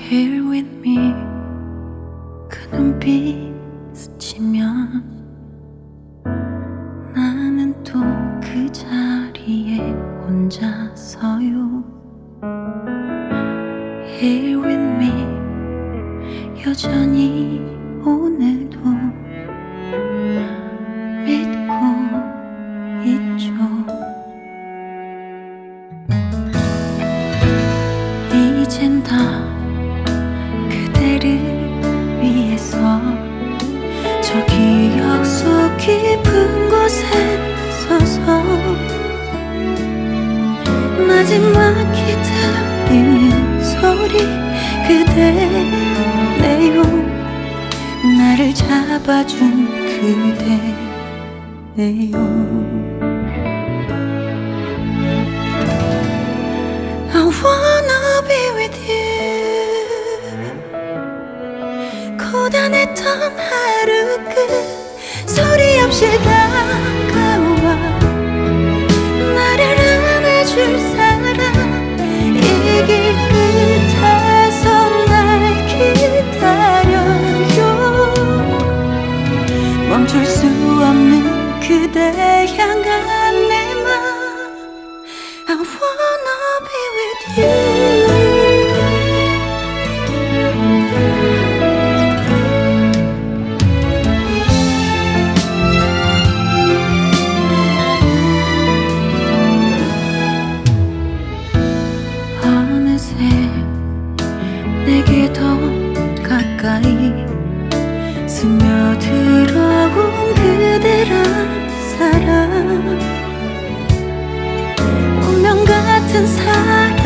Here with me 그 눈빛 스치면 나는 또 그 자리에 혼자 서요. Here with me 여전히 오늘도 믿고 있죠. 이젠 다 그대를 위해서 저 기억 속 깊은 곳에 서서 마지막에 들리는 소리 그대네요. 나를 잡아준 그대네요. I wanna be with you. 고단했던 하루 끝 소리 없이 다가와 나를 안아줄 사람 이 길 끝에서 날 기다려요. 멈출 수 없는 그대 향한 내 맘 I wanna be with you. 어느새 내게 더 가까이 스며들어온 그대란 사람 운명 같은 사랑